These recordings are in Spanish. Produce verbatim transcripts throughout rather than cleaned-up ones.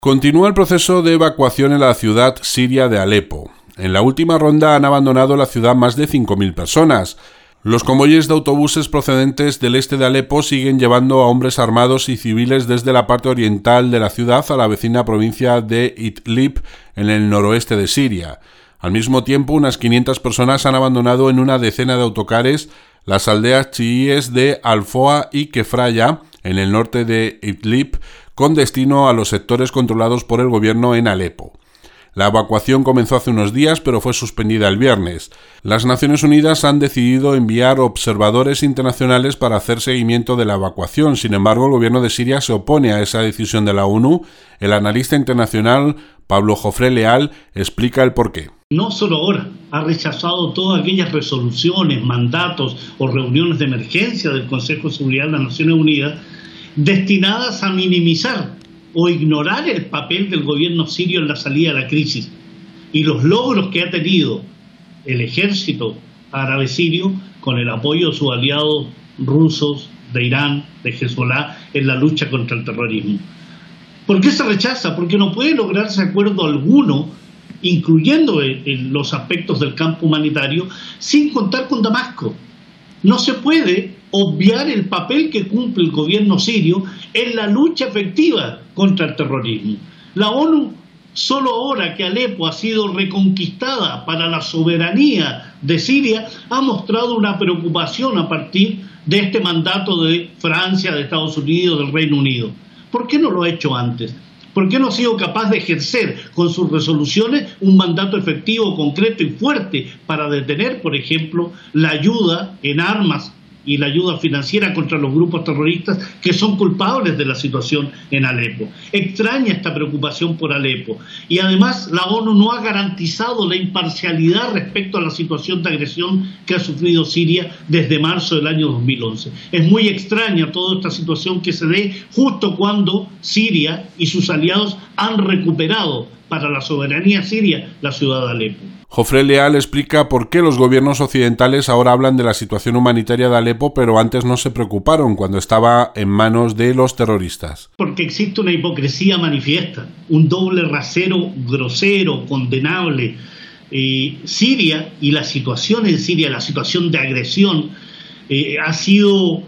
Continúa el proceso de evacuación en la ciudad siria de Alepo. En la última ronda han abandonado la ciudad más de cinco mil personas. Los convoyes de autobuses procedentes del este de Alepo siguen llevando a hombres armados y civiles desde la parte oriental de la ciudad a la vecina provincia de Idlib, en el noroeste de Siria. Al mismo tiempo, unas quinientas personas han abandonado en una decena de autocares las aldeas chiíes de Al-Foa y Kefraya, en el norte de Idlib, con destino a los sectores controlados por el gobierno en Alepo. La evacuación comenzó hace unos días, pero fue suspendida el viernes. Las Naciones Unidas han decidido enviar observadores internacionales para hacer seguimiento de la evacuación. Sin embargo, el gobierno de Siria se opone a esa decisión de la ONU. El analista internacional Pablo Jofré Leal explica el porqué. No solo ahora, ha rechazado todas aquellas resoluciones, mandatos o reuniones de emergencia del Consejo de Seguridad de las Naciones Unidas destinadas a minimizar o ignorar el papel del gobierno sirio en la salida de la crisis y los logros que ha tenido el ejército árabe sirio con el apoyo de sus aliados rusos, de Irán, de Hezbollah en la lucha contra el terrorismo. ¿Por qué se rechaza? Porque no puede lograrse acuerdo alguno, incluyendo en los aspectos del campo humanitario, sin contar con Damasco. No se puede obviar el papel que cumple el gobierno sirio en la lucha efectiva contra el terrorismo. La ONU, solo ahora que Alepo ha sido reconquistada para la soberanía de Siria, ha mostrado una preocupación a partir de este mandato de Francia, de Estados Unidos, del Reino Unido. ¿Por qué no lo ha hecho antes? ¿Por qué no ha sido capaz de ejercer con sus resoluciones un mandato efectivo, concreto y fuerte para detener, por ejemplo, la ayuda en armas y la ayuda financiera contra los grupos terroristas que son culpables de la situación en Alepo? Extraña esta preocupación por Alepo. Y además la ONU no ha garantizado la imparcialidad respecto a la situación de agresión que ha sufrido Siria desde marzo del año dos mil once. Es muy extraña toda esta situación que se dé justo cuando Siria y sus aliados han recuperado para la soberanía siria la ciudad de Alepo. Jofré Leal explica por qué los gobiernos occidentales ahora hablan de la situación humanitaria de Alepo, pero antes no se preocuparon cuando estaba en manos de los terroristas. Porque existe una hipocresía manifiesta, un doble rasero grosero, condenable. Eh, Siria y la situación en Siria, la situación de agresión, eh, ha sido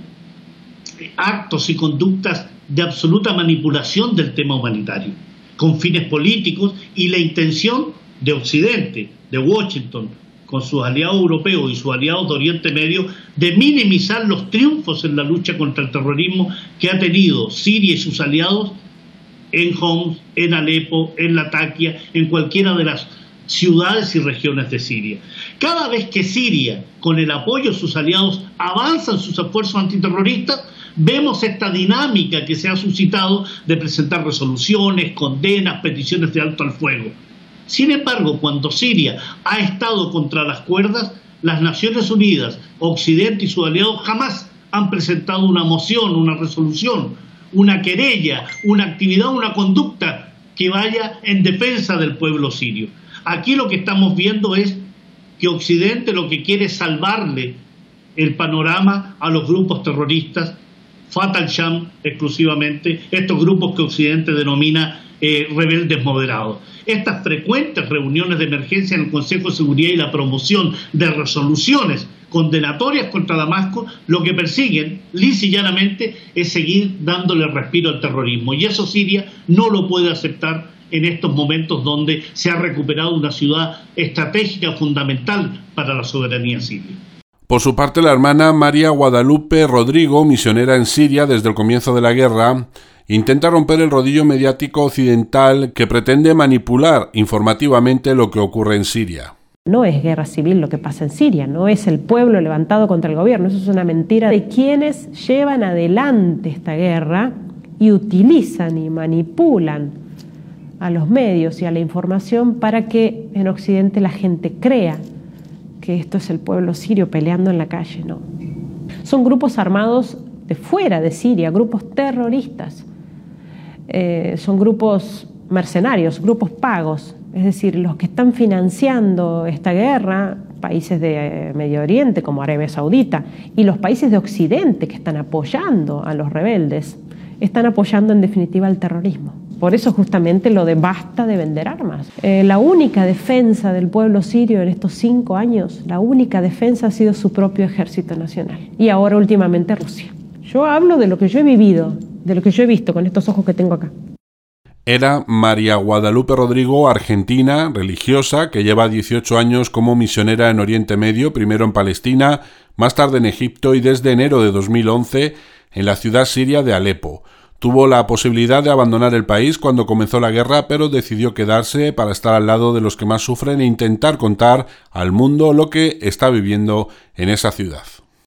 actos y conductas de absoluta manipulación del tema humanitario, con fines políticos y la intención de Occidente, de Washington, con sus aliados europeos y sus aliados de Oriente Medio, de minimizar los triunfos en la lucha contra el terrorismo que ha tenido Siria y sus aliados en Homs, en Alepo, en Latakia, en cualquiera de las ciudades y regiones de Siria. Cada vez que Siria, con el apoyo de sus aliados, avanza en sus esfuerzos antiterroristas, vemos esta dinámica que se ha suscitado de presentar resoluciones, condenas, peticiones de alto al fuego. Sin embargo, cuando Siria ha estado contra las cuerdas, las Naciones Unidas, Occidente y sus aliados jamás han presentado una moción, una resolución, una querella, una actividad, una conducta que vaya en defensa del pueblo sirio. Aquí lo que estamos viendo es que Occidente lo que quiere es salvarle el panorama a los grupos terroristas, Fatah al-Sham exclusivamente, estos grupos que Occidente denomina eh, rebeldes moderados. Estas frecuentes reuniones de emergencia en el Consejo de Seguridad y la promoción de resoluciones condenatorias contra Damasco, lo que persiguen, lisa y llanamente, es seguir dándole respiro al terrorismo. Y eso Siria no lo puede aceptar en estos momentos donde se ha recuperado una ciudad estratégica fundamental para la soberanía siria. Por su parte, la hermana María Guadalupe Rodrigo, misionera en Siria desde el comienzo de la guerra, intenta romper el rodillo mediático occidental que pretende manipular informativamente lo que ocurre en Siria. No es guerra civil lo que pasa en Siria, no es el pueblo levantado contra el gobierno, eso es una mentira de quienes llevan adelante esta guerra y utilizan y manipulan a los medios y a la información para que en Occidente la gente crea que esto es el pueblo sirio peleando en la calle. No. Son grupos armados de fuera de Siria, grupos terroristas, eh, son grupos mercenarios, grupos pagos, es decir, los que están financiando esta guerra, países de eh, Medio Oriente como Arabia Saudita y los países de Occidente que están apoyando a los rebeldes, están apoyando en definitiva el terrorismo. Por eso justamente lo de basta de vender armas. Eh, la única defensa del pueblo sirio en estos cinco años, la única defensa ha sido su propio ejército nacional. Y ahora últimamente Rusia. Yo hablo de lo que yo he vivido, de lo que yo he visto con estos ojos que tengo acá. Era María Guadalupe Rodrigo, argentina, religiosa, que lleva dieciocho años como misionera en Oriente Medio, primero en Palestina, más tarde en Egipto y desde enero de dos mil once en la ciudad siria de Alepo. Tuvo la posibilidad de abandonar el país cuando comenzó la guerra, pero decidió quedarse para estar al lado de los que más sufren e intentar contar al mundo lo que está viviendo en esa ciudad.